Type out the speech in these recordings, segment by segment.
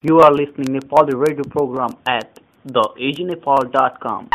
You are listening Nepali radio program at theagenepal.com.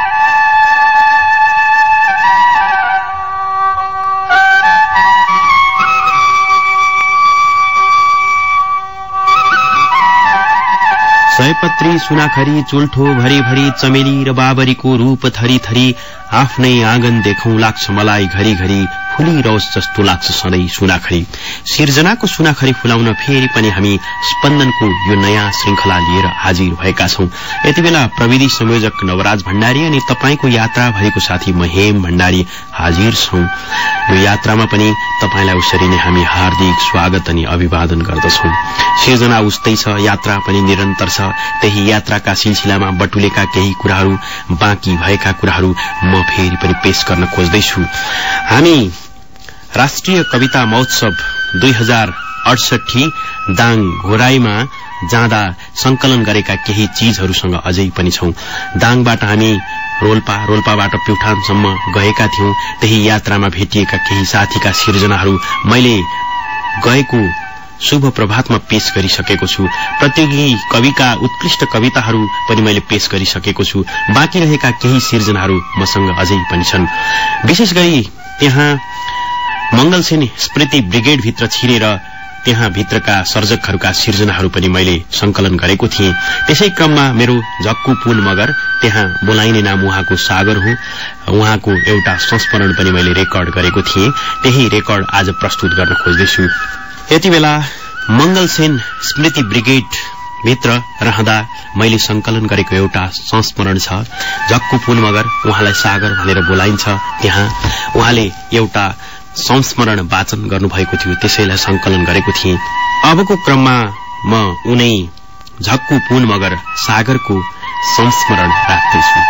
सयपत्री सुनाखरी चुल्ठो भरी चमेली र बाबरीको रूप थरी थरी आफ्नै आँगन देखौं लाग्छ मलाई घरिघरि फुलिरहोस् जस्तो लाग्छ सधैँ सुनाखरी। सिर्जनाको सुनाखरी फुलाउन फेरि पनि हामी स्पन्दनको यो नयाँ श्रृंखला लिएर हाजिर भएका छौं। यति बेला प्रविधि संयोजक नवराज भण्डारी अनि तपाईको यात्रा भरेको साथी महेम भण्डारी हाजिर छौं। यो यात्रामा पनि तपाईलाई उसरी नै हामी हार्दिक स्वागत अनि अभिवादन गर्दछौं। सिर्जना उस्तै छ, यात्रा पनि निरन्तर छ। त्यही यात्राका सिलसिलामा बटुलेका केही कुराहरू, बाँकी भएका कुराहरू म फेरि पनि पेश गर्न खोज्दैछु। हामी राष्ट्रिय कविता महोत्सव 2068 दाङ घोराईमा जाँदा संकलन गरेका केही चीजहरूसँग अझै पनि छौं। दाङबाट हामी रोल्पाबाट प्युठानसम्म गएका थियौं। त्यही यात्रामा भेटिएका केही साथीका सिर्जनाहरू मैले गएको शुभ प्रभातमा पेश गरिसकेको छु। प्रतियोगी कविका उत्कृष्ट कविताहरू पनि मैले पेश गरिसकेको छु। बाँकी रहेका केही सिर्जनाहरू मसँग अझै पनि छन्। विशेष गरी त्यहाँ मंगलसेन स्मृति ब्रिगेड भित्र छिरेर त्यहाँ भित्रका सर्जकहरूका सिर्जनाहरू पनि मैले संकलन गरेको थिएँ। त्यसै क्रममा मेरो झक्कु पुन मगर, त्यहाँ बोलाइने नाम उहाँको सागर हो, उहाँको एउटा संस्मरण पनि मैले रेकर्ड गरेको थिएँ। त्यही रेकर्ड आज प्रस्तुत गर्न खोज्दैछु। यति बेला मंगलसेन स्मृति ब्रिगेड भित्र रहँदा मैले संकलन गरेको एउटा संस्मरण छ। झक्कु पुन मगर, उहाँलाई सागर भनेर बोलाइन्छ। त्यहाँ उहाँले एउटा संस्मरण वाचन गर्नुभएको थियो, त्यसैलाई संकलन गरेको थिएँ। अबको क्रममा म उनै झक्कु पुन मगर सागरको संस्मरण राख्दैछु।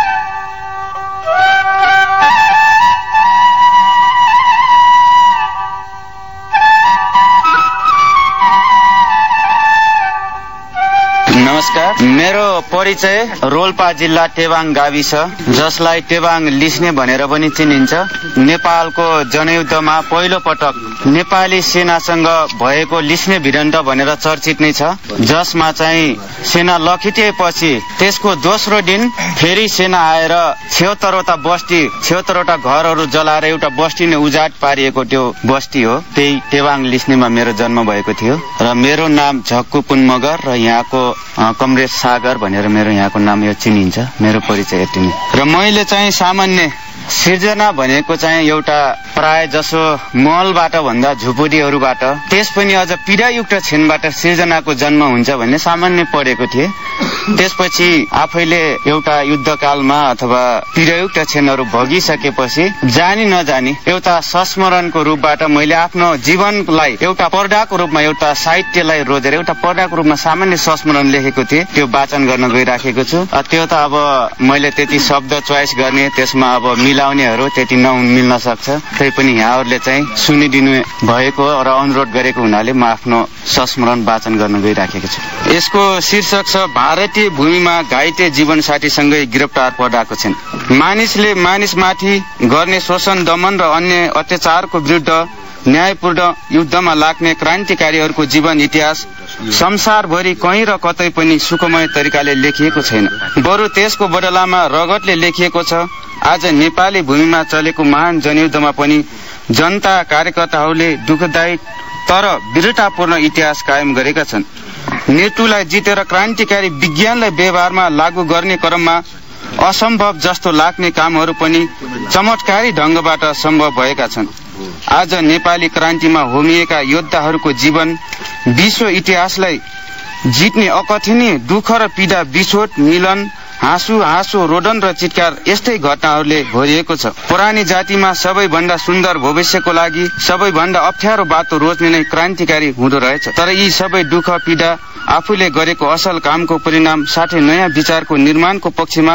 नमस्कार, मेरो परिचय रोल्पा जिल्ला टेबाङ गाविस, जसलाई टेबाङ लिस्ने भनेर पनि चिनिन्छ, नेपालको जनयुद्धमा पहिलो पटक नेपाली सेनासँग भएको लिस्ने भिडन्त भनेर चर्चित नै छ। जसमा चाहिँ सेना लखिटिएपछि त्यसको दोस्रो दिन फेरि सेना आएर 76वटा बस्ती 76वटा घरहरू जलाएर एउटा बस्ती नै उजाड पारिएको त्यो बस्ती हो। त्यही टेबाङ लिस्नेमा मेरो जन्म भएको थियो र मेरो नाम झक्कु पुन मगर र यहाँको कमरेड सागर भनेर मेरो यहाँको नाम यो चिनिन्छ। मेरो परिचय यति नै। र मैले चाहिँ सामान्य सिर्जना भनेको चाहिँ एउटा प्राय जसो महलबाट भन्दा झुपडीहरूबाट, त्यस पनि अझ पीडायुक्त क्षणबाट सिर्जनाको जन्म हुन्छ भन्ने सामान्य पढेको थिए। त्यसपछि आफैले एउटा युद्धकालमा अथवा पीडायुक्त क्षणहरू भोगिसकेपछि जानी नजानी एउटा संस्मरणको रूपबाट मैले आफ्नो जीवनलाई एउटा पर्दाको रूपमा, एउटा साहित्यलाई रोजेर एउटा पर्दाको रूपमा सामान्य संस्मरण लेखेको थिएँ। त्यो वाचन गर्न गइराखेको छु। त्यो त अब मैले त्यति शब्द चोइस गर्ने, त्यसमा अब मिलाउनेहरू त्यति नमिल्न सक्छ। पनि यहाँहरूले चाहिँ सुनिदिनु भएको र अनुरोध गरेको हुनाले म आफ्नो संस्मरण वाचन गर्न गइराखेको छु। यसको शीर्षक छ भारतीय भूमिमा घाइते जीवनसाथीसँगै गिरफ्तार पर्दाको क्षण। मानिसले मानिसमाथि गर्ने शोषण, दमन र अन्य अत्याचारको विरुद्ध न्यायपूर्ण युद्धमा लाग्ने क्रान्तिकारीहरूको जीवन इतिहास संसारभरि कहीँ र कतै पनि सुखमय तरिकाले लेखिएको छैन, बरु त्यसको बदलामा रगतले लेखिएको छ। आज नेपाली भूमिमा चलेको महान जनयुद्धमा पनि जनता कार्यकर्ताहरूले दुःखदायी तर वीरतापूर्ण इतिहास कायम गरेका छन्। नेतुलाई जितेर क्रान्तिकारी विज्ञानलाई व्यवहारमा लागू गर्ने क्रममा असम्भव जस्तो लाग्ने कामहरू पनि चमत्कारी ढंगबाट सम्भव भएका छन्। आज नेपाली क्रान्तिमा होमिएका योद्धाहरूको जीवन विश्व इतिहासलाई जित्ने अकथनीय दुःख र पीडा, बिछोड, मिलन, हाँसो, रोदन र चित्कार यस्तै घटनाहरूले भरिएको छ। पुरानी जातिमा सबैभन्दा सुन्दर भविष्यको लागि सबैभन्दा अप्ठ्यारो बाटो रोज्ने नै क्रान्तिकारी हुँदो रहेछ। तर यी सबै दुःख पीडा आफूले गरेको असल कामको परिणाम साथै नयाँ विचारको निर्माणको पक्षमा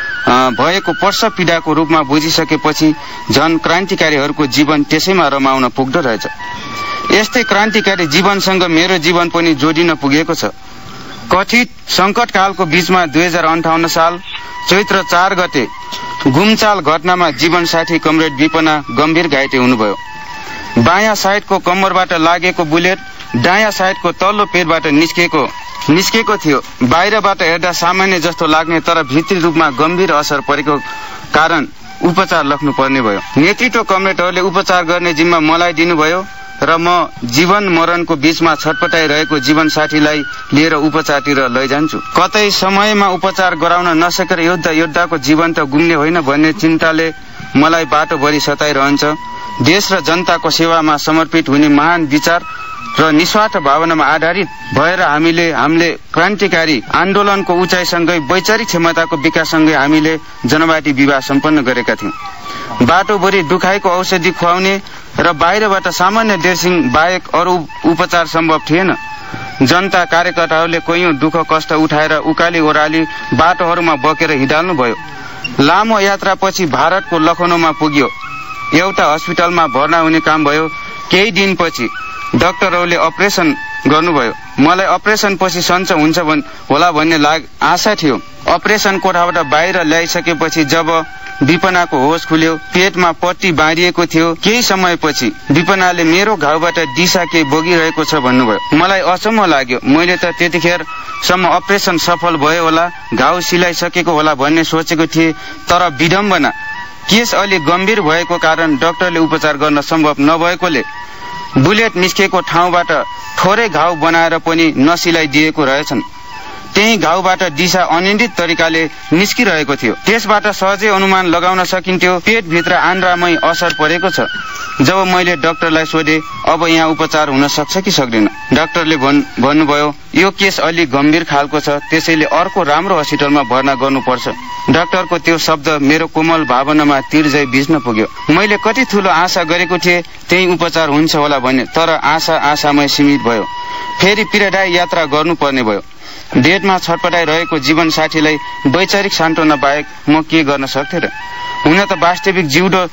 भएको पर्श पीडाको रूपमा बुझिसकेपछि झन क्रान्तिकारीहरूको जीवन त्यसैमा रमाउन पुग्दो रहेछ। यस्तै क्रान्तिकारी जीवनसँग मेरो जीवन पनि जोडिन पुगेको छ। कथित संकटकालको बीचमा 2058 साल चैत्र 4 गते गुम्चाल घटनामा जीवनसाथी कमरेड विपना गम्भीर घाइते हुनुभयो। बायाँ साइडको कम्मरबाट लागेको बुलेट दायाँ साइडको तल्लो पेटबाट निस्केको निस्केको थियो। बाहिरबाट हेर्दा सामान्य जस्तो लाग्ने तर भित्री रूपमा गम्भीर असर परेको कारण उपचार लग्नु पर्ने भयो। नेतृत्व कमरेडहरूले उपचार गर्ने जिम्मा मलाई दिनुभयो र म जीवन मरणको बीचमा छटपटाइरहेको जीवनसाथीलाई लिएर उपचारतिर लैजान्छु। कतै समयमा उपचार गराउन नसकेर योद्धाको जीवन त गुम्ने होइन भन्ने चिन्ताले मलाई बाटोभरि सताइरहन्छ। देश र जनताको सेवामा समर्पित हुने महान विचार र निस्वार्थ भावनामा आधारित भएर हामीले क्रान्तिकारी आन्दोलनको उचाइसँगै वैचारिक क्षमताको विकाससँगै हामीले जनवादी विवाह सम्पन्न गरेका थियौं। बाटोभरि दुखाइको औषधि खुवाउने र बाहिरबाट सामान्य ड्रेसिङ बाहेक अरू उपचार सम्भव थिएन। जनता कार्यकर्ताहरूले कैयौं दुःख कष्ट उठाएर उकाली ओह्राली बाटोहरूमा बकेर हिँडाल्नुभयो। लामो यात्रापछि भारतको लखनऊमा पुग्यो। एउटा अस्पतालमा भर्ना हुने काम भयो। केही दिनपछि डाक्टरहरूले अपरेसन गर्नुभयो। मलाई अपरेसन पछि सन्चो हुन्छ होला भन्ने आशा थियो। अपरेसन कोठाबाट बाहिर ल्याइसकेपछि जब विपनाको होस खुल्यो, पेटमा पट्टी बाँधिएको थियो। केही समयपछि विपनाले मेरो घाउबाट दिशा के बगिरहेको छ भन्नुभयो। मलाई अचम्म लाग्यो। मैले त त्यतिखेरसम्म अपरेसन सफल भयो होला, घाउ सिलाइसकेको होला भन्ने सोचेको थिएँ। तर विडम्बना, केस अलि गम्भीर भएको कारण डाक्टरले उपचार गर्न सम्भव नभएकोले बुलेट निस्केको ठाउँबाट थोरै घाउ बनाएर पनि नसिलाइदिएको रहेछन्। त्यही घाउबाट दिशा अनियन्त्रित तरिकाले निस्किरहेको थियो। त्यसबाट सहजै अनुमान लगाउन सकिन्थ्यो पेटभित्र आन्द्रामै असर परेको छ। जब मैले डाक्टरलाई सोधे, अब यहाँ उपचार हुन सक्छ कि सक्दैन, डाक्टरले भन्नुभयो यो केस अलि गम्भीर खालको छ, त्यसैले अर्को राम्रो अस्पतालमा भर्ना गर्नुपर्छ। डाक्टरको त्यो शब्द मेरो कोमल भावनामा तीर झै बिज्न पुग्यो। मैले कति ठूलो आशा गरेको थिएँ त्यही उपचार हुन्छ होला भन्ने, तर आशामै सीमित भयो। फेरि पीडादायी यात्रा गर्नुपर्ने भयो। बेडमा छटपटाइरहेको जीवनसाथीलाई वैचारिक सान्त्वना बाहेक म के गर्न सक्थे र? हुन त वास्तविक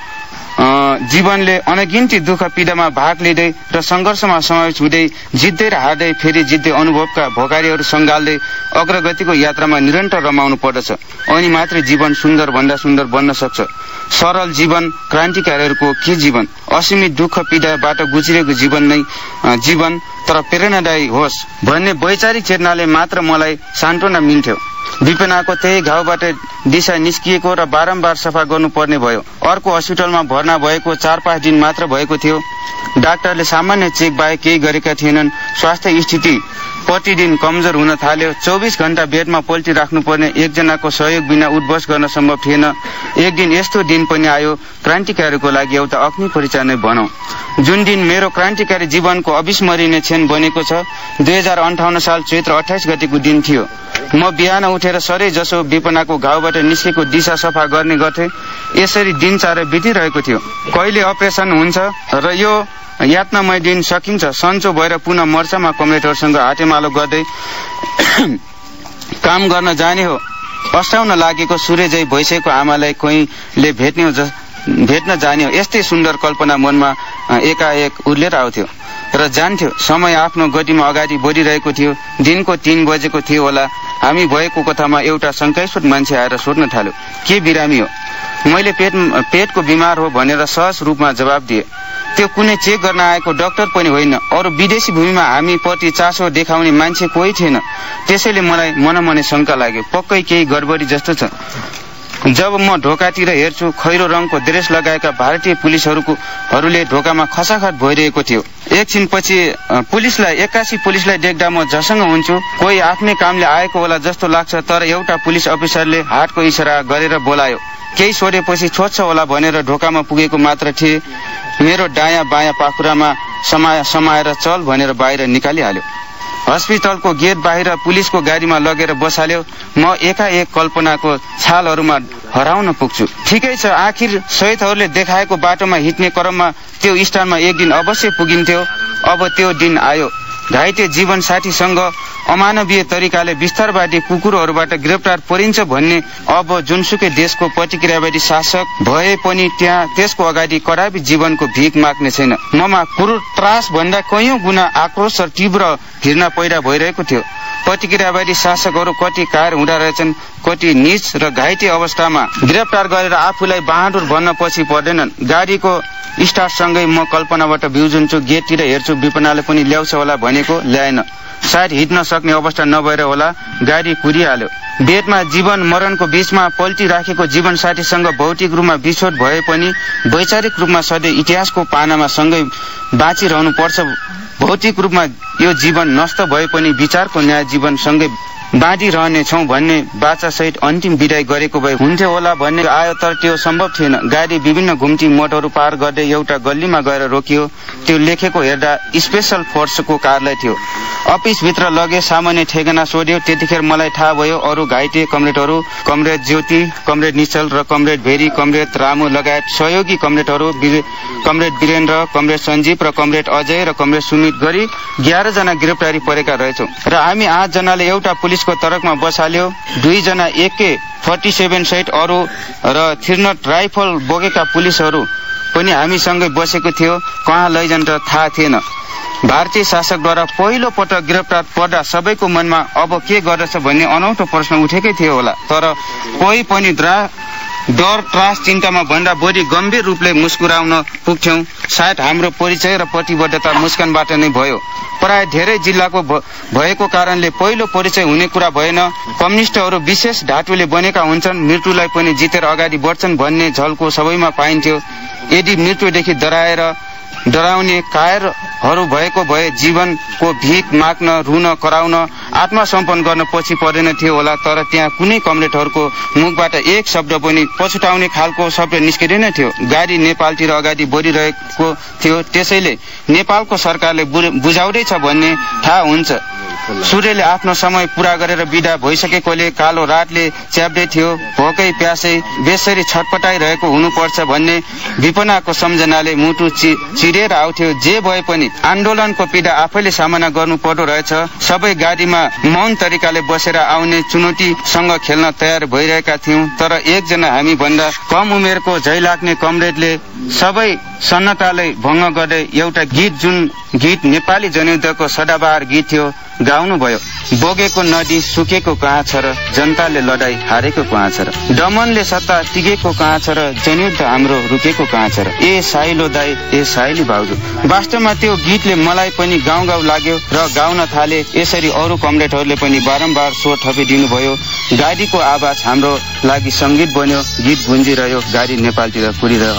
जीवनले अनगिन्ती दुःख पीडामा भाग लिँदै र सङ्घर्षमा समावेश हुँदै जित्दै र हार्दै फेरि जित्दै अनुभवका भोकारीहरू सङ्घाल्दै अग्रगतिको यात्रामा निरन्तर रमाउनु पर्दछ। अनि मात्रै जीवन सुन्दर भन्दा सुन्दर बन्न सक्छ। सरल जीवन, क्रान्तिकारीहरूको के जीवन, असीमित दुःख पीडाबाट गुज्रेको जीवन नै जीवन, तर प्रेरणादायी होस् भन्ने वैचारिक चेतनाले मात्र मलाई सान्त्वना मिल्थ्यो। विपनाको त्यही घाउबाट दिशा निस्किएको र बारम्बार सफा गर्नुपर्ने भयो। अर्को अस्पतालमा भर्ना भएको 4-5 दिन मात्र भएको थियो। डाक्टरले सामान्य चेक बाहेक केही गरेका थिएनन्। स्वास्थ्य स्थिति प्रतिदिन कमजोर हुन थाल्यो। 24 घण्टा बेडमा पल्टी राख्नुपर्ने एकजनाको सहयोग बिना उठबस गर्न सम्भव थिएन। एक दिन यस्तो दिन पनि आयो, क्रान्तिकारीको लागि एउटा अग्नि परीक्षा नै भनौं, जुन दिन मेरो क्रान्तिकारी जीवनको अविस्मरणीय क्षण बनेको छ। 2058 साल चैत्र 28 गतेको दिन थियो। म बिहान उठेर सरै जसो विपनाको घाउबाट निस्केको दिशा सफा गर्ने गर्थे। यसरी दिनचर्या बितिरहेको थियो। कहिले अपरेसन हुन्छ र यो यातनामय दिन सकिन्छ। सन्चो भएर पुनः मर्चामा कमरेडरसँग हातेमालो गर्दै काम गर्न जाने हो। अस्ताउन लागेको सूर्यजय भइसकेको आमालाई कोहीले भेट्न जाने हो। यस्तै सुन्दर कल्पना मनमा एकाएक उर्लेर आउँथ्यो र जान्थ्यो। समय आफ्नो गतिमा अगाडि बढिरहेको थियो। दिनको 3 बजेको थियो होला। हामी भएको कोठामा एउटा शङ्कास्पद मान्छे आएर सोध्न थाल्यो, के बिरामी हो? मैले पेटको बिमार हो भनेर सहज रूपमा जवाब दिए। त्यो कुनै चेक गर्न आएको डाक्टर पनि होइन। अरू विदेशी भूमिमा हामी प्रति चासो देखाउने मान्छे कोही थिएन। त्यसैले मलाई मनमनै शङ्का लाग्यो, पक्कै केही गडबडी जस्तो छ। जब म ढोकातिर हेर्छु, खैरो रङको ड्रेस लगाएका भारतीय पुलिसहरूले ढोकामा खसाखट भइरहेको थियो। एकछिनपछि पुलिसलाई देख्दा म झसङ्ग हुन्छु। कोही आफ्नै कामले आएको होला जस्तो लाग्छ। तर एउटा पुलिस अफिसरले हातको इसारा गरेर बोलायो। केही सोधेपछि छोड्छ होला भनेर ढोकामा पुगेको मात्र थिए। मेरो दायाँ बायाँ पाखुरामा समाएर चल भनेर बाहिर निकालिहाल्यो। अस्पतालको गेट बाहिर पुलिसको गाडीमा लगेर बसाल्यो। म एकाएक कल्पनाको छालहरूमा हराउन पुग्छु। ठिकै छ, आखिर शहीदहरूले देखाएको बाटोमा हिँड्ने क्रममा त्यो स्थानमा एक दिन अवश्य पुगिन्थ्यो। अब त्यो दिन आयो। घाइते जीवनसाथीसँग अमानवीय तरिकाले विस्तारवादी कुकुरहरूबाट गिरफ्तार परिन्छ भन्ने अब जुनसुकै देशको प्रतिक्रियावादी शासक भए पनि त्यसको अगाडि कडाबी जीवनको भीख माग्ने छैन। ममा क्रूर त्रास भन्दा कैयौं गुणा आक्रोश र तीव्र घृणा पैदा भइरहेको थियो। प्रतिक्रियावादी शासकहरू कति कायर हुँदा रहेछन्, कति नीच र घाइते अवस्थामा गिरफ्तार गरेर आफूलाई बहादुर भन्न पछि पर्दैनन्। गाडीको स्टार्टसँगै म कल्पनाबाट बिउजुन्छु। गेटतिर हेर्छु, विपनाले पनि ल्याउँछ होला भने भनेको ल्याएन। सायद हिँड्न सक्ने अवस्था नभएर होला गाडी कुरिहाल्यो। बेडमा जीवन मरणको बीचमा पल्टिराखेको जीवनसाथीसँग भौतिक रूपमा विछोड भए पनि वैचारिक रूपमा सधैँ इतिहासको पानामा सँगै बाँचिरहनु पर्छ। भौतिक रूपमा यो जीवन नष्ट भए पनि विचारको न्याय जीवन सँगै बाँधिरहनेछौँ भन्ने बाचासहित अन्तिम विदाई गरेको भए हुन्थ्यो होला भन्ने आयो, तर त्यो सम्भव थिएन। गाडी विभिन्न घुम्ती मोडहरू पार गर्दै एउटा गल्लीमा गएर रोकियो। त्यो लेखेको हेर्दा स्पेशल फोर्सको कार्यालय थियो। अफिसभित्र लगे सामान्य ठेगाना सोध्यो। त्यतिखेर मलाई थाहा भयो अरू घाइते कमरेडहरू, कमरेड ज्योति, कमरेड निश्चल र कमरेड भेरी, कमरेड रामु लगायत सहयोगी कमरेडहरू कमरेड वीरेन्द्र, कमरेड सञ्जीव र कमरेड अजय र कमरेड सुमित गरी 11 जना गिरफ्तारी परेका रहेछौँ र हामी 8 जनाले एउटा पुलिसको तर्कमा बसाल्यो। 2 जना AK-47 सहित अरू र थिर्नट राइफल बोकेका पुलिसहरू पनि हामीसँगै बसेको थियो। कहाँ लैजान त थाहा थिएन। भारतीय शासकद्वारा पहिलो पटक गिरफ्तार पर्दा सबैको मनमा अब के गर्दछ भन्ने अनौठो प्रश्न उठेकै थियो होला, तर कोही पनि डर, त्रास, चिन्तामा भन्दा बढी गम्भीर रूपले मुस्कुराउन पुग्थ्यौं। सायद हाम्रो परिचय र प्रतिबद्धता मुस्कानबाट नै भयो। प्राय धेरै जिल्लाको भएको कारणले पहिलो परिचय हुने कुरा भएन। कम्युनिस्टहरू विशेष धातुले बनेका हुन्छन्, मृत्युलाई पनि जितेर अगाडि बढ्छन् भन्ने झल्को सबैमा पाइन्थ्यो। यदि मृत्युदेखि डराउने कायरहरू भएको भए जीवनको भिख माग्न, रुन, कराउन, आत्मसमर्पण गर्न पछि पर्दैन थियो होला, तर त्यहाँ कुनै कमरेडहरूको मुखबाट एक शब्द पनि पछुताउने खालको शब्द निस्किँदैन थियो। गाडी नेपालतिर अगाडि बढिरहेको थियो, त्यसैले नेपालको सरकारले बुझाउँदैछ भन्ने थाहा हुन्छ। सूर्यले आफ्नो समय पूरा गरेर बिदा भइसकेकोले कालो रातले च्याप्दै थियो। भोकै प्यासै बेसरी छटपटाइरहेको हुनुपर्छ भन्ने विपनाको सम्झनाले मुटु चिरेर आउँथ्यो। जे भए पनि आन्दोलनको पीडा आफैले सामना गर्नु पर्दो रहेछ। सबै गाडीमा मौन तरिकाले बसेर आउने चुनौतीसँग खेल्न तयार भइरहेका थियौं, तर एकजना हामी भन्दा कम उमेरको झैलाग्ने कमरेडले सबै सन्नतालाई भङ्ग गर्दै एउटा गीत, जुन गीत नेपाली जनयुद्धको सदाबहार गीत थियो, गाउनु भयो। बोगेको नदी सुकेको कहाँ छ र जनताले लडाई हारेको कहाँ छ र, दमनले सत्ता टिकेको कहाँ छ र जनयुद्ध हाम्रो रुकेको कहाँ छ र, ए साइलो दाई, ए साइली भाउजू। वास्तवमा त्यो गीतले मलाई पनि गाउँ गाउँ लाग्यो र गाउन थाले। यसरी अरू कमरेडहरूले पनि बारम्बार स्वर थपिदिनु भयो। गाडीको आवाज हाम्रो लागि संगीत बन्यो। गीत गुन्जिरह्यो, गाडी नेपालतिर कुरिरह्यो।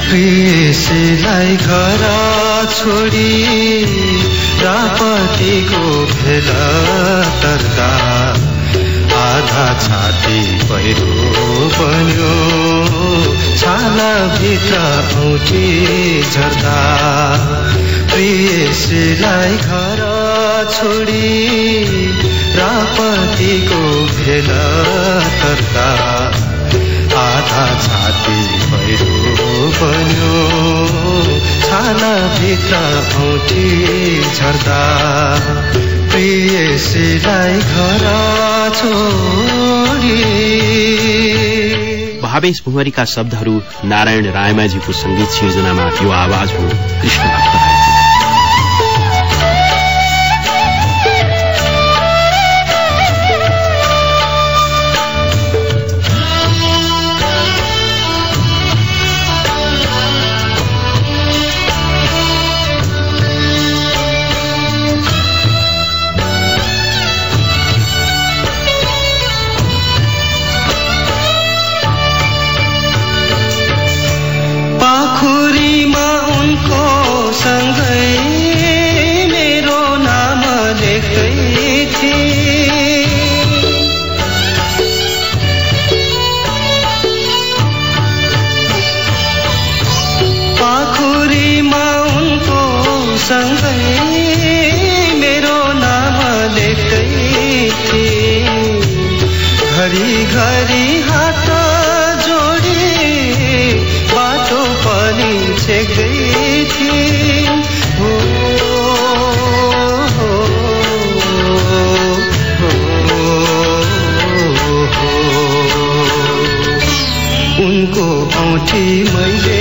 रापतिको भेला तर्दा आधा छाती पहिरो बन्यो, छाला भित्र औँठी झर्दा प्रियसीलाई घर छोडी रापतिको भेला तर्दा आधा छाती पहिरो बन्यो, छाला भित्र औँठी झर्दा प्रियसीलाई घर छोडी। भावेश भुमरीका शब्दहरू, नारायण रायमाझीको संगीत सिर्जनामा यो आवाज हो कृष्ण भक्त। घरी हात जोडी बाटो पनि छेक्दै थिए। उनको औँठी मैले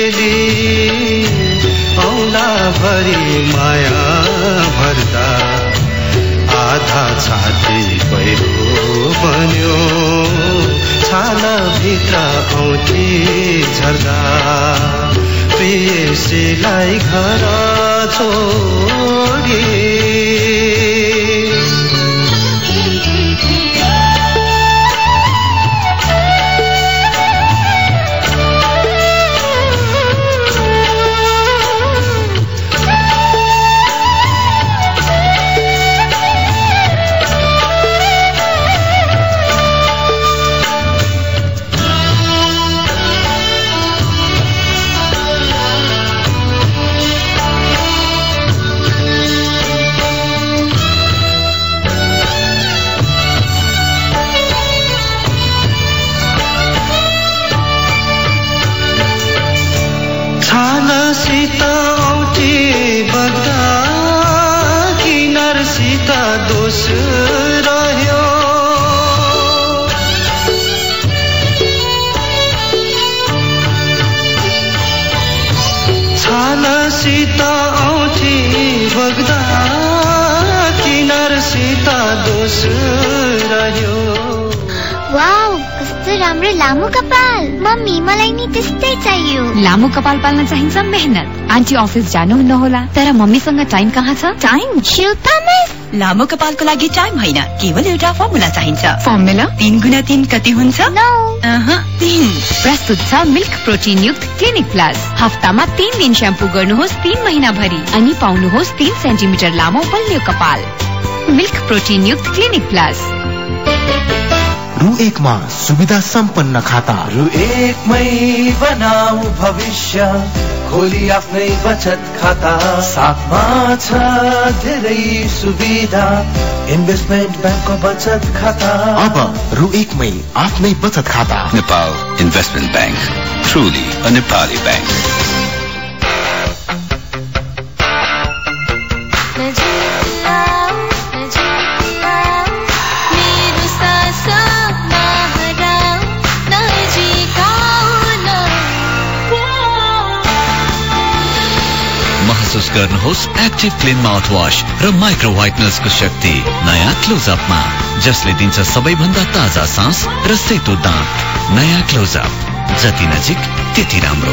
औँला भरी माया भर्दा आधा छाती पहिरो बन्यो, छाला भित्र औँठी झर्दा प्रियसीलाई घर छोडी। बग्दा किनारसित दोष रह्यो। वाउ, कस्तो राम्रो लामो कपाल। मम्मी, मलाई नि त्यस्तै चाहियो। लामो कपाल पाल्न चाहिन्छ मेहनत। आन्टी अफिस जानुहुन्न होला, तर मम्मीसँग टाइम कहाँ छ? टाइम? शिल्पा मिस, लामो कपालको लागि टाइम होइन, केवल एउटा फर्मुला चाहिन्छ। फर्मुला 3 गुणा 3 कति हुन्छ? 3। प्रस्तुत छ मिल्क प्रोटिन युक्त क्लिनिक प्लस। हप्तामा 3 दिन स्याम्पू गर्नुहोस् 3 महिनाभरि अनि पाउनुहोस् 3 सेन्टिमिटर लामो बलियो कपाल। मिल्क प्रोटिन युक्त क्लिनिक प्लस। रु 1 मा सुविधा सम्पन्न खाता। रु 1 मै बनाऊ भविष्य, खोली आफ्नै बचत खाता। साथमा छ धेरै सुविधा, इन्भेस्टमेन्ट ब्याङ्कको बचत खाता। अब रु 1 मै आफ्नै बचत खाता। Nepal investment bank, truly a Nepali bank. महसुस गर्नुहोस् एक्टिभ क्लिन माउथवाश र माइक्रो व्हाइटनर्सको शक्ति नयाँ क्लोजअपमा, जसले दिन्छ सबैभन्दा ताजा सास र सेतो दाँत। नयाँ क्लोजअप, जति नजिक त्यति राम्रो।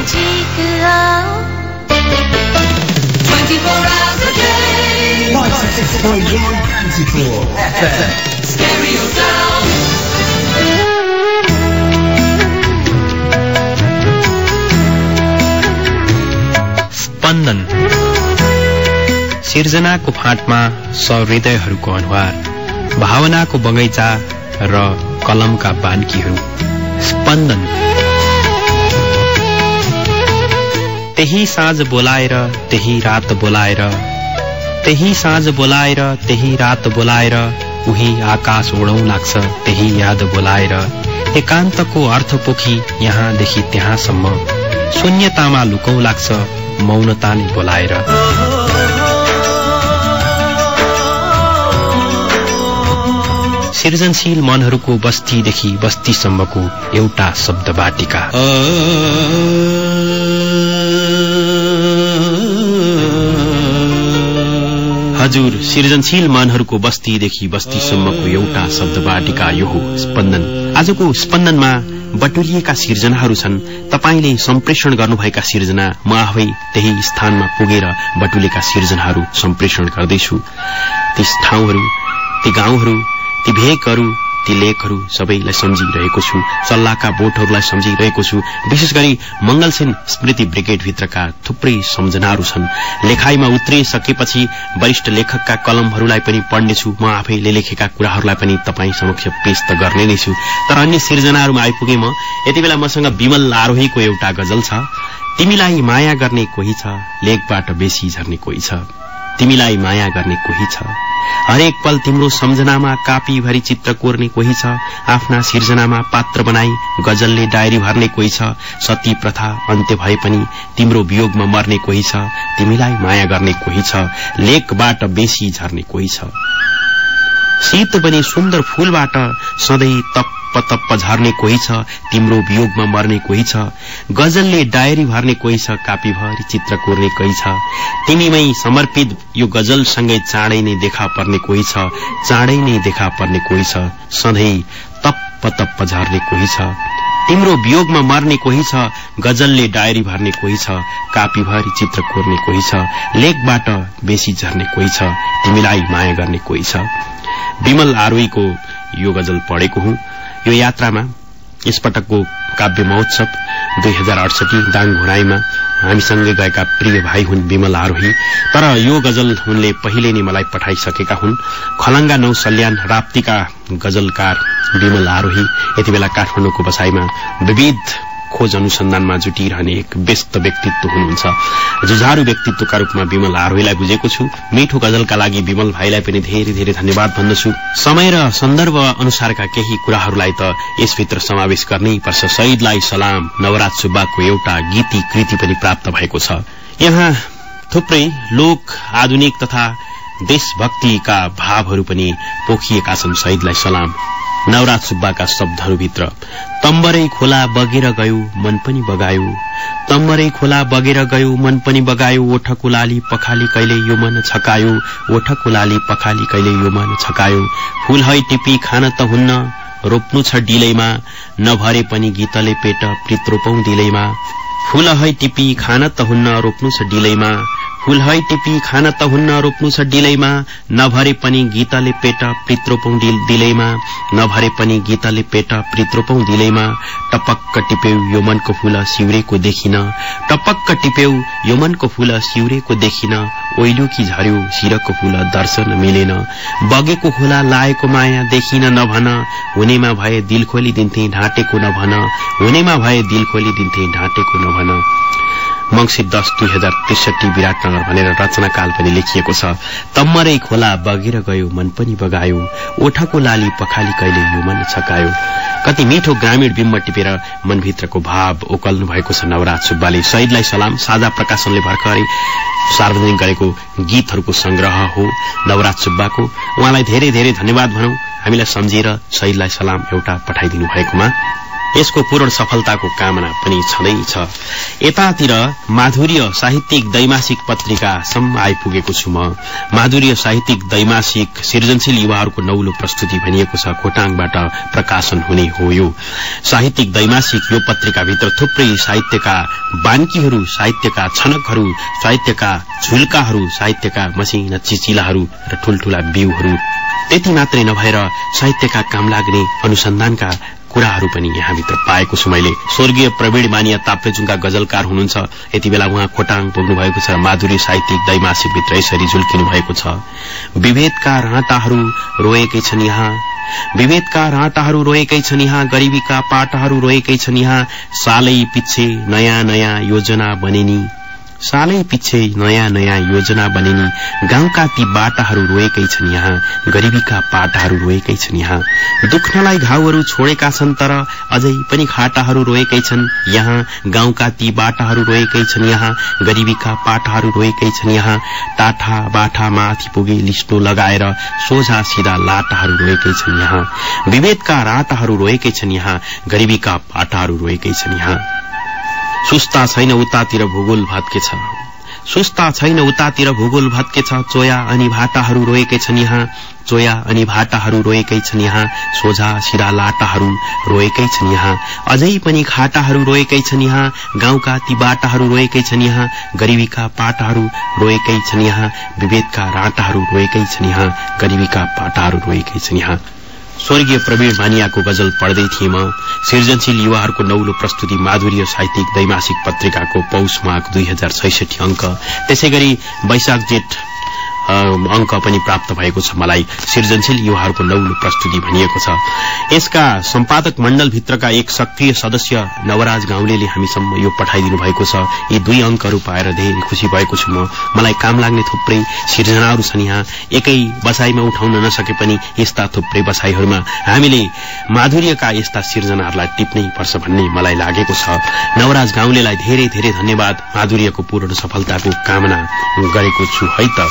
स्पन्दन। सिर्जनाको फाँटमा सहृदयहरूको अनुहार, भावनाको बगैँचा र कलमका बान्कीहरू। स्पन्दन। त्यही साँझ बोलाएर त्यही रात बोलाएर, त्यही साँझ बोलाएर त्यही रात बोलाएर, उही आकाश ओढौं लाग्छ त्यही याद बोलाएर। एकान्तको अर्थ पोखी यहाँदेखि त्यहाँसम्म, शून्यतामा लुकौं लाग्छ मौनताले बोलाएर। सृजनशील मनहरूको बस्तीदेखि बस्तीसम्मको एउटा शब्द बाटिका। हजुर, सृजनशील मनहरूको बस्तीदेखि बस्तीसम्मको एउटा शब्द बाटिका यो हो स्पन्दन। आजको स्पन्दनमा बटुलिएका सिर्जनाहरू छन्। तपाईले सम्प्रेषण गर्नुभएका सिर्जना म आफै त्यही स्थानमा पुगेर बटुलेका सिर्जनाहरू सम्प्रेषण गर्दैछु। ती ठाउँहरू, ती गाउँहरू, ती भेकहरू, ती लेखहरू सबैलाई सम्झिरहेको छु। सल्लाहका बोटहरूलाई सम्झिरहेको छु। विशेष गरी मंगलसेन स्मृति ब्रिगेड भित्रका थुप्रै सम्झनाहरू छन्। लेखाइमा उत्रिसकेपछि वरिष्ठ लेखकका कलमहरूलाई पनि पढ्नेछु। म आफैले लेखेका कुराहरूलाई पनि तपाईँ समक्ष पेश त गर्ने नै छु। तर अन्य सिर्जनाहरूमा आइपुगे म। यति बेला मसँग विमल आरोहीको एउटा गजल छ। तिमीलाई माया गर्ने कोही छ, लेखबाट बेसी झर्ने कोही छ। तिमीलाई माया गर्ने कोही छ, हरेक पल तिम्रो सम्झनामा कापीभरि चित्र कोर्ने कोही छ। आफ्ना सिर्जनामा पात्र बनाई गजलले डायरी भर्ने कोही छ। सती प्रथा अन्त्य भए पनि तिम्रो वियोगमा मर्ने कोही छ। तिमीलाई माया गर्ने कोही छ, लेखबाट बेसी झर्ने कोही छ। शीत बने सुन्दर फूलबाट सधैँ तप्प झर्ने कोही छ। तिम्रो वियोगमा मर्ने कोही छ। गजलले डायरी भर्ने कोही छ, कापीभरि चित्र कोर्ने कोही छ। तिमीमै समर्पित यो गजलसँगै चाँडै नै देखा पर्ने कोही छ। चाँडै नै देखा पर्ने कोही छ, सधैँ तप्प झर्ने कोही छ। तिम्रो वियोगमा मर्ने कोही छ। गजलले डायरी भर्ने कोही छ, कापीभरि चित्र कोर्ने कोही छ। लेखबाट बेसी झर्ने कोही छ। तिमीलाई माया गर्ने कोही छ। विमल आरोहीको यो गजल पढेको हुँ। यो यात्रामा यसपटकको काव्य महोत्सव 2068 दाङ घोराईमा हामीसँगै गएका प्रिय भाइ हुन् विमल आरोही। तर यो गजल उनले पहिले नै मलाई पठाइसकेका हुन्। खलंगा 9 सल्यान राप्तीका गजलकार विमल आरोही यति बेला काठमाडौँको बसाईमा विविध खोज अनुसन्धानमा जुटिरहने एक व्यस्त व्यक्तित्व हुनुहुन्छ। जुझारू व्यक्तित्वका रूपमा विमल आरोहीलाई बुझेको छु। मिठो गजलका लागि विमल भाइलाई पनि धेरै धेरै धन्यवाद भन्दछु। समय र सन्दर्भ अनुसारका केही कुराहरूलाई त यसभित्र समावेश गर्नै पर्छ। शहीदलाई सलाम नवराज सुब्बाको एउटा गीती कृति पनि प्राप्त भएको छ। यहाँ थुप्रै लोक आधुनिक तथा देशभक्तिका भावहरू पनि पोखिएका छन्। शहीदलाई सलाम नवराज सुब्बाका शब्दहरूभित्र तम्बरै खोला बगेर गयो मन पनि बगायो, तम्बरै खोला बगेर गयो मन पनि बगायो, ओठको लाली पखाली कहिले यो मन छकायो, ओठको लाली पखाली कहिले यो मन छकायो, फूल है टिपी खान त हुन्न रोप्नु छ डिलैमा, नभरे पनि गीतले पेट प्रीत रोपौं दिलैमा, फूल है टिपी खान त हुन्न रोप्नु छ डिलैमा, फूल है टिपी खान त हुन्न रोप्नु छ डिलैमा, नभरे पनि गीतले पेट प्रीत रोपौं दिलैमा, नभरे पनि गीतले पेट प्रीत रोपौं दिलैमा, टपक्क टिप्यौ यो मनको फूल सिउरेको देखिन, टपक्क टिप्यौ यो मनको फूल सिउरेको देखिन, ओइलो कि झर्यो शिरको फूल दर्शन मिलेन, बगेको खोला लाएको माया देखिन नभन, हुनेमा भए दिल खोली दिन्थे ढाँटेको नभन, हुनेमा भए दिल खोली दिन्थे ढाँटेको नभन। मंसिर 10 2063 विराटनगर भनेर रचनाकाल पनि लेखिएको छ। तम्मरै खोला बगेर गयो मन पनि बगायो, ओठको लाली पखाली कहिले यो मन छकायो। कति मिठो ग्रामीण बिम्ब टिपेर मनभित्रको भाव ओकल्नु भएको छ नवराज सुब्बाले। शहीदलाई सलाम साझा प्रकाशनले भर्खरै सार्वजनिक गरेको गीतहरूको संग्रह हो नवराज सुब्बाको। उहाँलाई धेरै धेरै धन्यवाद भनौं, हामीलाई सम्झेर शहीदलाई सलाम एउटा पठाइदिनु भएकोमा। यसको पूर्ण सफलताको कामना पनि छँदैछ। यतातिर माधुर्य साहित्यिक दैमासिक पत्रिकासम्म आइपुगेको छु म। माधुर्य साहित्यिक दैमासिक सृजनशील युवाहरूको नौलो प्रस्तुति भनिएको छ, खोटाङबाट प्रकाशन हुने हो। यो साहित्यिक दैमासिक यो पत्रिकाभित्र थुप्रै साहित्यका बान्कीहरू, साहित्यका छनकहरू, साहित्यका झुल्काहरू, साहित्यका मसिना चिचिलाहरू र ठूल्ठूला बिउहरू त्यति मात्रै नभएर साहित्यका काम लाग्ने अनुसन्धानका कुराहरू पनि यहाँभित्र पाएको छु मैले। स्वर्गीय प्रवीण मानिया ताप्लेजुङका गजलकार हुनुहुन्छ। यति बेला उहाँ खोटाङ पुग्नु भएको छ। माधुर्य साहित्यिक दैमासिक भित्र यसरी झुल्किनु भएको छ। विभेदका राँटाहरू रोएकै छन् यहाँ, विभेदका राँटाहरू रोएकै छन् यहाँ, गरीबीका पाटाहरू रोएकै छन् यहाँ, सालै पिच्छे नयाँ नयाँ योजना बनेनी, सालै पिच्छे नयाँ नयाँ योजना बनेनी, गाउँका ती बाटाहरू रोएकै छन् यहाँ, गरीबीका पाटाहरू रोएकै छन् यहाँ, दुख्नलाई घाउहरू छोडेका छन् तर अझै पनि खाटाहरू रोएकै छन् यहाँ, गाउँका ती बाटाहरू रोएकै छन् यहाँ, गरीबीका पाटाहरू रोएकै छन् यहाँ, टाठा बाठा माथि पुगे लिस्टो लगाएर सोझा सिधा लाटाहरू रोएकै छन् यहाँ, विभेदका राटाहरू रोएकै छन् यहाँ, गरीबीका पाटाहरू रोएकै छन् यहाँ। सुस्ता छैन उतातिर भूगोल भत्केछ, सुस्ता छैन उतातिर भूगोल भत्केछ, चोया अनि भाटाहरू रोएकै छन् यहाँ, चोया अनि भाटाहरू रोएकै छन् यहाँ, सोझा सिधा लाटाहरू रोएकै छन् यहाँ, अझै पनि खाटाहरू रोएकै छन् यहाँ, गाउँका ती बाटाहरू रोएकै छन् यहाँ, गरीबीका पाटाहरू रोएकै छन् यहाँ, विभेदका राटाहरू रोएकै छन् यहाँ, गरीबीका पाटाहरू रोएकै छन् यहाँ। स्वर्गीय प्रवीण मानियाको गजल पढ्दै थिएँ म। सृजनशील युवाहरूको नौलो प्रस्तुति माधुर्य साहित्यिक दैमासिक पत्रिकाको पौष माघ 2066 अंक, त्यसैगरी वैशाख जेठ अंक पनि प्राप्त भएको छ मलाई। सृजनशील युवाहरूको नौलो प्रस्तुति भनिएको छ। यसका सम्पादक मण्डल भित्रका एक सक्रिय सदस्य नवराज गाउँलेले हामीसम्म यो पठाइदिनु भएको छ। यी 2 अंकहरू पाएर धेरै खुशी भएको छु म। मलाई काम लाग्ने थुप्रै सिर्जनाहरू छन् यहाँ, एकै बसाईमा उठाउन नसके पनि यस्ता थुप्रै बसाईहरूमा हामीले माधुर्यका यस्ता सिर्जनाहरूलाई टिप्नै पर्छ भन्ने मलाई लागेको छ। नवराज गाउँलेलाई धेरै धेरै धन्यवाद। माधुर्यको पूर्ण सफलताको कामना गरेको छु है त।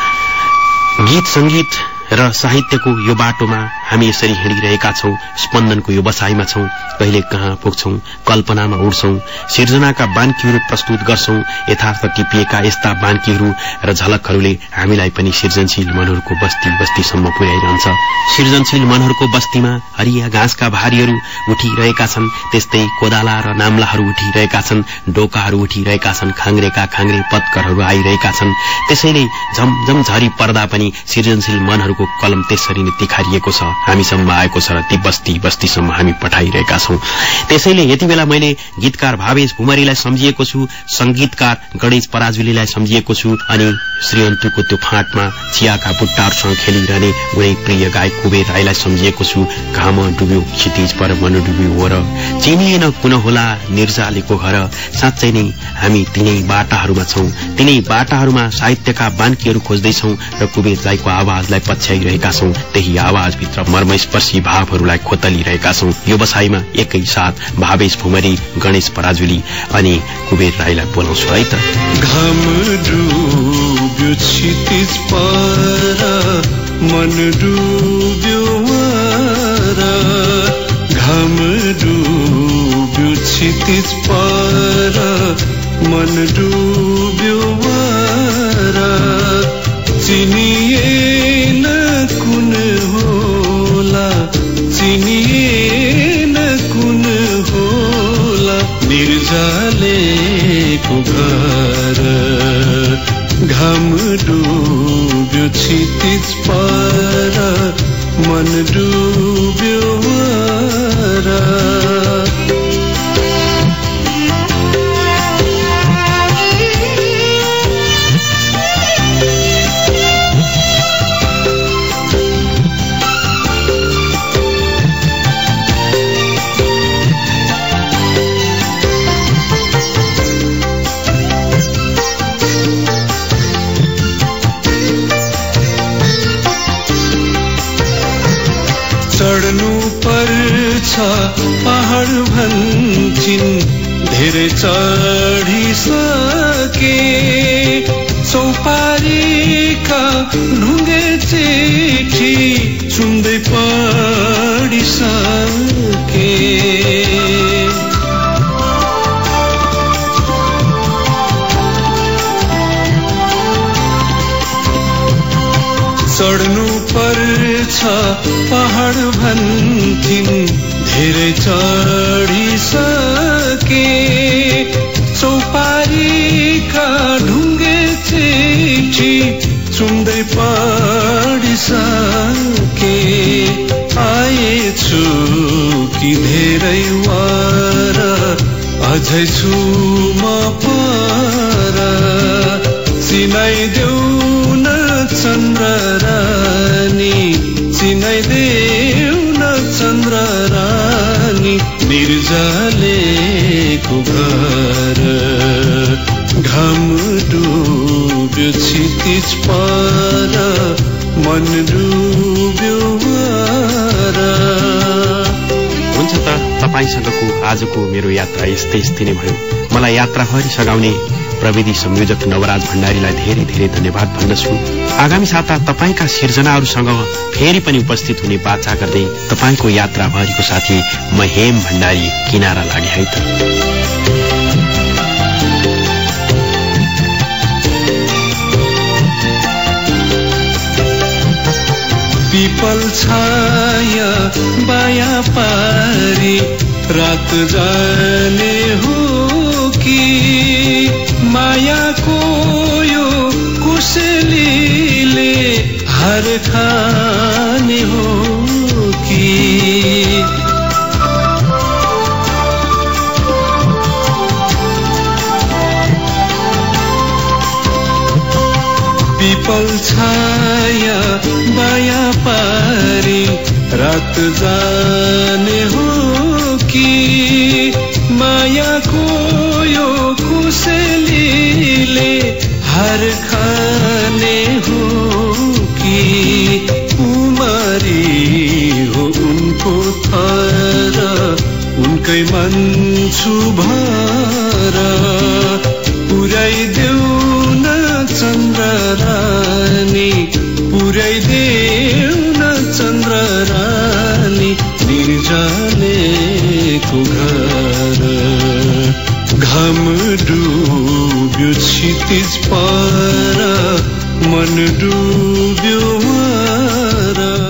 गीत संगीत र साहित्यको यो बाटोमा हामी यसरी हिँडिरहेका छौं। स्पन्दनको यो बसाईमा छौं, कहिले कहाँ पुग्छौं, कल्पनामा उड्छौं, सिर्जनाका बान्कीहरू प्रस्तुत गर्छौं। यथार्थ टिपिएका यस्ता बान्कीहरू र झलकहरूले हामीलाई पनि सृजनशील मनहरूको बस्ती बस्तीसम्म पुर्याइरहन्छ। सृजनशील मनहरूको बस्तीमा हरिया घाँसका भारीहरू उठिरहेका छन्, त्यस्तै कोदाला र नाम्लाहरू उठिरहेका छन्, डोकाहरू उठिरहेका छन्, खाङ्ग्रेका खाङ्ग्रे पत्करहरू आइरहेका छन्। त्यसैले झमझम झरी पर्दा पनि सृजनशील मनहरूको कलम त्यसरी नै तिखारिएको छ, हामीसम्म आएको छ र ती बस्ती बस्तीसम्म हामी पठाइरहेका छौं। त्यसैले यति बेला मैले गीतकार भावेश भुमरीलाई सम्झिएको छु, संगीतकार गणेश पराजुलीलाई सम्झिएको छु, अनि श्रीअन्तुको त्यो फाँटमा चियाका बुट्टाहरूसँग खेलिरहने गुणै प्रिय गायक कुबेर राईलाई सम्झिएको छु। घाम डुब्यो क्षितिज पर मन डुब्यो वर, चिनिएन कुन होला निर्जालेको घर, साँच्चै नै हामी तिनै बाटाहरूमा छौं, तिनै बाटाहरूमा साहित्यका बान्कीहरू खोज्दैछौं र कुबेर राईको आवाजलाई पछ्याइरहेका छौं। त्यही आवाजभित्र मर्मस्पर्शी भावहरूलाई खोतलिरहेका छौं। यो बसाईमा एकैसाथ भावेश भुमरी, गणेश पराजुली अनि कुबेर राईलाई बोलाउँछु है त। घाम डुब्यो क्षितिज पर मन डुब्यो वर, क्षितिज पर मन डुब्यो वर चिनिएन कुन होला चिनिएन कुन होला निर्जलेको घर घाम डुब्यो क्षितिज पर मन डुब्यो वर चढ्नु पर्छ पहाड भन्छन् धेरै चढिसके चौपारीका ढुङ्गे चिठी सुन्दै पढिसके चढ्नु पर्छ पहाड भन्थिन् धेरै चढिसके चौपारीका ढुङ्गे चिठी सुन्दै पढिसके आएछु कि धेरै वर अझै छु म पर चिनाइदेऊ न चन्द्र रानी चिनाइदेऊ न चन्द्र रानी निर्जलेको घर घाम डुब्यो क्षितिज पर मन डुब्यो वर हुन्छ त तपाईसँगको आजको मेरो यात्रा यस्तै नै भयो मलाई यात्राभरि सघाउने प्रविधि संयोजक नवराज भण्डारीलाई धेरै धेरै धन्यवाद भन्दछु आगामी साता तपाईका सिर्जनाहरूसँग फेरि पनि उपस्थित हुने बाचा गर्दै तपाईको यात्राभरिको साथी म हेम भण्डारी किनारा लागे है त पिपल छाया बाया पारी रात जाने हो कि मायाको यो कुशलीले हर खाने हो कि पिपल छाया बाया पारी रात जाने हो कि मायाको यो कुशलीले हर खाने हो कि उमरी हो उनको थर उनकै मन छु भर पुर्याइदेऊ न चन्द्र रानी पुर्याइदेऊ न चन्द्र रानी निर्जलेको घर घाम डुब्यो क्षितिज पर मन डुब्यो वर